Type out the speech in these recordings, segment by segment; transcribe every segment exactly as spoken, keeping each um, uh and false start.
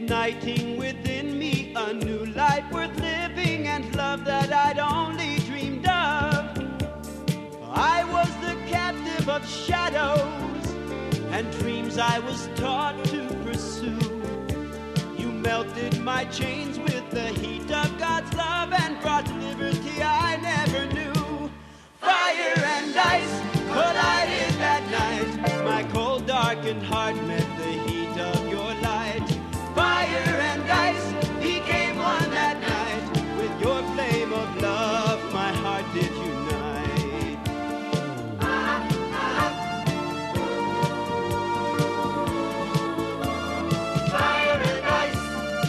igniting within me a new life worth living and love that I'd only dreamed of. I was the captive of shadows and dreams I was taught to pursue. You melted my chains with the heat of God's love and brought liberty I never knew. Fire and ice collided that night. My cold, darkened heart met the heat of your light. Fire and ice became one that night. With your flame of love, my heart did unite. Ah, ah. Fire and ice.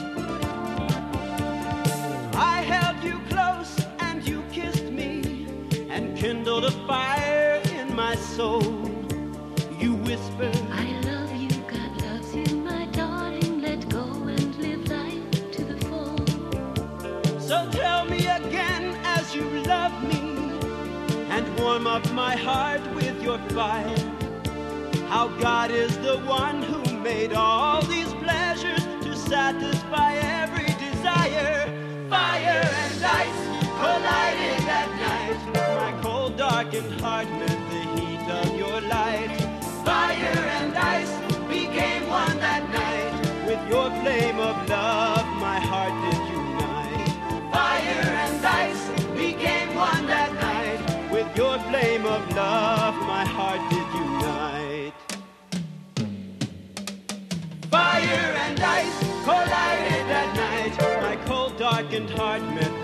I held you close and you kissed me and kindled a fire in my soul. You whispered, I love you, God loves you, my darling. Let go and live life to the full. so tell me again as you love me and warm up my heart with your fire, how God is the one who made all these pleasures to satisfy every desire. Fire and ice collided that night. My cold, darkened heart met the heat of your light. Fire and ice became one that night. With your flame of love, my heart did unite. Fire and ice became one that night. With your flame of love, my heart did unite. Fire and ice collided that night. My cold, darkened heart met